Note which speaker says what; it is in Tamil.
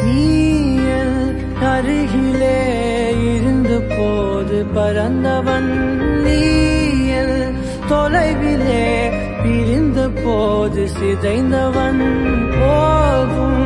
Speaker 1: நீயல் அருகிலே இருந்த போது பறந்தவன் நீயல் தொலைவிலே பிரிந்த போது சிதைந்தவன் போகும்